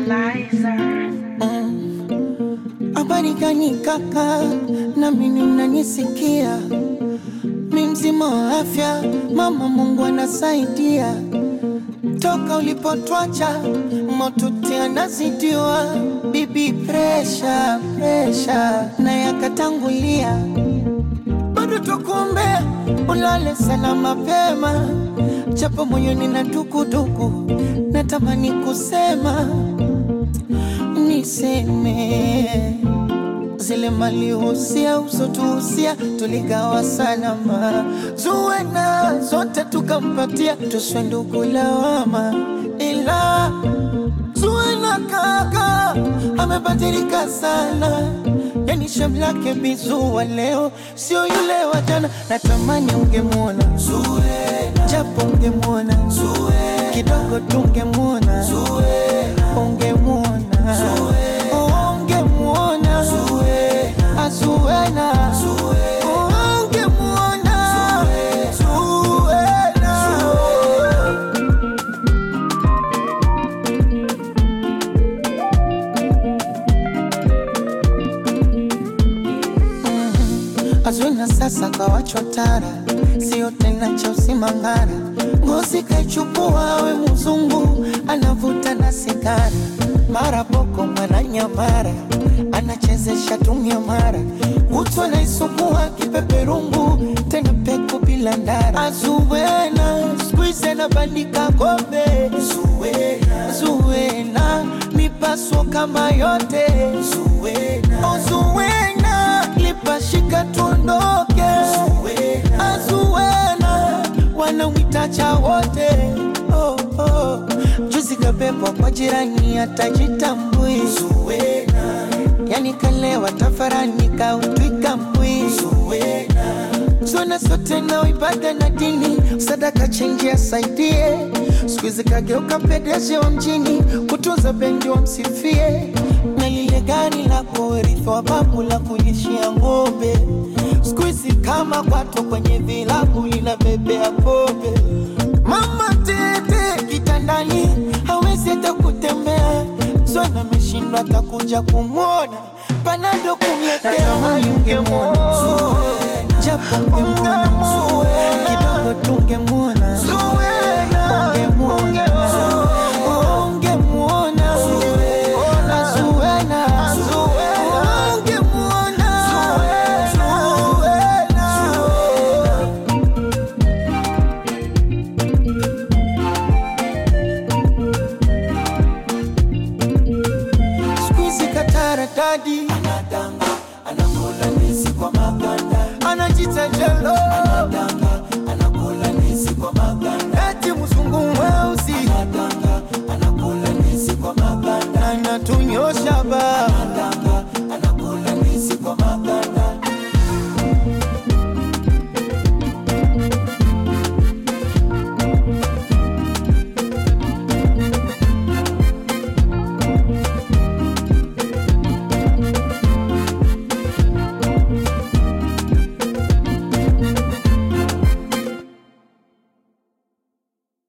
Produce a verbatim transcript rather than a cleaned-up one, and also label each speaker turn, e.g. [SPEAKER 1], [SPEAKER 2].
[SPEAKER 1] Habari gani kaka, na mimi unanisikia? Mimi mzima wa afya, mama Mungu anasaidia. Toka ulipotwacha, motuti anazidiwa. Bibi pressure, pressure, na yakatangulia. Bado tukuombea, ulale sana mapema. Japo moyoni na dukuduku, natamani kusema niseme zile mali usia usotuhusia tuligawa salama. Zuena zote tukampatia, tuswe ndugu lawama. Ila Zuena kaka amebadilika sana, yani shamlake bizuwa leo sio yule wa jana. Natamani ungemuona Zuena, japo ungemuona Zuena, kidogo tungemuona Zuena, ungemuona Zuena, ungemuona Zuena, Zuena, ungemuona Zuena. Zuena sasa kawachwa tara, sio tena cha usimangara. Ngozi kaichukua we mzungu, anavuta na sigara. Mara boko mwana nyamara, anachezesha tumia mara. Utu anaisukua kipeperungu, tena peku bila ndara. Zuena, squeeze na bandika kombe. Zuena, Zuena, mipaso kama yote. Zuena, oh Zuena, lipashika tuondoke. Zuena, Zuena, wanawitacha wote. Oh, oh, juzi kabebwa kwa jirani atajitambui. Zuena, yani kalewa tafarani kautwika mbui. Zuena, Zuena sote na ibada na dini, sadaka chenji asaidie. Sikuizi kageuka pedeje wa mjini, kutunza bendi wa msifie. Na lile gari la kurithi wa babu la kulishia ng'ombe, sikuizi kama kwato kwenye vilabu linabebea pombe. Mama tete kitandani, hawezi hata kutembea. Zuena ameshindwa atakuja kumwona, panado kumletea. Ungemuona Zuena, japo ungemuona Zuena, kidogo tungemuona Zuena, ungemuona ungemuona Zuena, Zuena, ungemuona dadi anadanga, anakula nisi kwa maganda. Anajita jelo anadanga, anakula nisi kwa maganda. Eti mzungu mweusi anadanga, anakula nisi kwa maganda. Anatunyosha ba